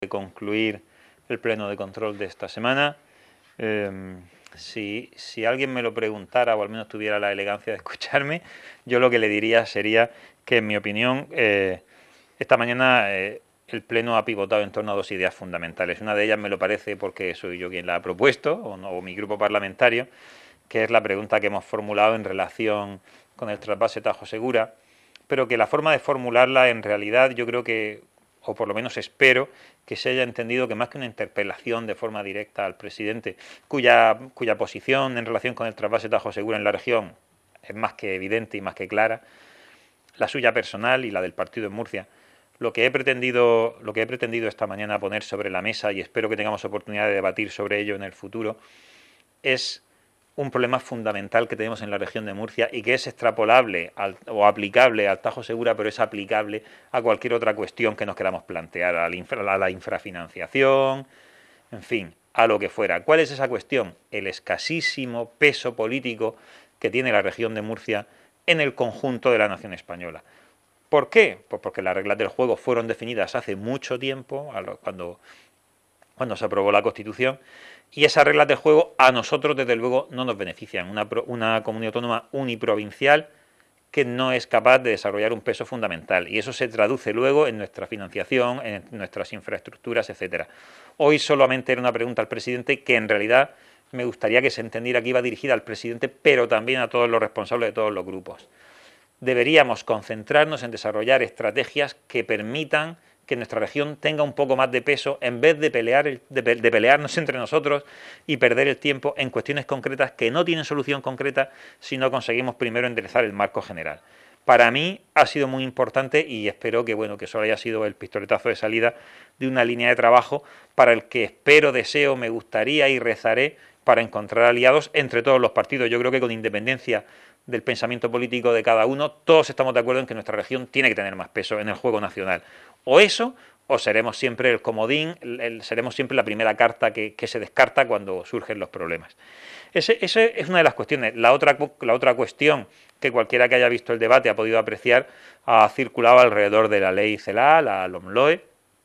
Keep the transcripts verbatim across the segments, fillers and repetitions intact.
de concluir el pleno de control de esta semana. Eh, si, si alguien me lo preguntara o al menos tuviera la elegancia de escucharme, yo lo que le diría sería que, en mi opinión, eh, esta mañana eh, el pleno ha pivotado en torno a dos ideas fundamentales. Una de ellas me lo parece porque soy yo quien la ha propuesto, o, no, o mi grupo parlamentario, que es la pregunta que hemos formulado en relación con el trasvase Tajo Segura, pero que la forma de formularla en realidad yo creo que, o por lo menos espero, que se haya entendido que más que una interpelación de forma directa al presidente, cuya, cuya posición en relación con el trasvase Tajo Segura en la región es más que evidente y más que clara, la suya personal y la del partido en Murcia, lo que he pretendido, lo que he pretendido esta mañana poner sobre la mesa, y espero que tengamos oportunidad de debatir sobre ello en el futuro, es un problema fundamental que tenemos en la región de Murcia y que es extrapolable al, o aplicable al Tajo Segura, pero es aplicable a cualquier otra cuestión que nos queramos plantear, a la, infra, a la infrafinanciación, en fin, a lo que fuera. ¿Cuál es esa cuestión? El escasísimo peso político que tiene la región de Murcia en el conjunto de la nación española. ¿Por qué? Pues porque las reglas del juego fueron definidas hace mucho tiempo, cuando, cuando se aprobó la Constitución, y esas reglas de juego a nosotros, desde luego, no nos benefician. Una, una comunidad autónoma uniprovincial que no es capaz de desarrollar un peso fundamental. Y eso se traduce luego en nuestra financiación, en nuestras infraestructuras, etcétera. Hoy solamente era una pregunta al presidente que en realidad me gustaría que se entendiera que iba dirigida al presidente, pero también a todos los responsables de todos los grupos. Deberíamos concentrarnos en desarrollar estrategias que permitan que nuestra región tenga un poco más de peso en vez de, pelear, de, de pelearnos entre nosotros y perder el tiempo en cuestiones concretas que no tienen solución concreta si no conseguimos primero enderezar el marco general. Para mí ha sido muy importante y espero que, bueno, que solo haya sido el pistoletazo de salida de una línea de trabajo para el que espero, deseo, me gustaría y rezaré para encontrar aliados entre todos los partidos. Yo creo que con independencia del pensamiento político de cada uno, todos estamos de acuerdo en que nuestra región tiene que tener más peso en el juego nacional. O eso, o seremos siempre el comodín, el, el, seremos siempre la primera carta que, que se descarta cuando surgen los problemas. Ese, ese es una de las cuestiones. La otra, la otra cuestión que cualquiera que haya visto el debate ha podido apreciar ha circulado alrededor de la ley CELA, la LOMLOE,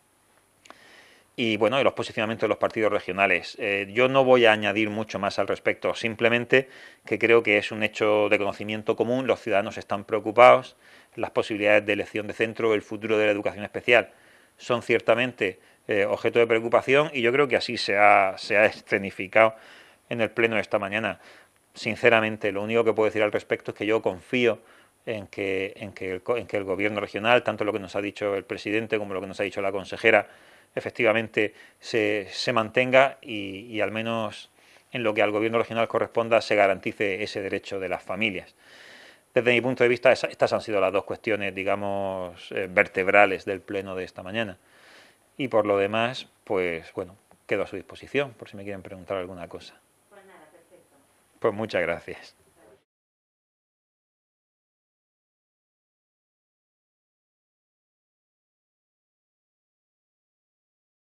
y bueno, y los posicionamientos de los partidos regionales. Eh, yo no voy a añadir mucho más al respecto, simplemente que creo que es un hecho de conocimiento común, los ciudadanos están preocupados, las posibilidades de elección de centro, el futuro de la educación especial son ciertamente eh, objeto de preocupación y yo creo que así se ha, se ha escenificado en el pleno de esta mañana. Sinceramente, lo único que puedo decir al respecto es que yo confío en que, en que, el, en que el gobierno regional, tanto lo que nos ha dicho el presidente como lo que nos ha dicho la consejera, efectivamente se, se mantenga y, y al menos en lo que al gobierno regional corresponda se garantice ese derecho de las familias. Desde mi punto de vista, estas han sido las dos cuestiones, digamos, eh, vertebrales del pleno de esta mañana. Y por lo demás, pues bueno, quedo a su disposición por si me quieren preguntar alguna cosa. Pues nada, perfecto. Pues muchas gracias.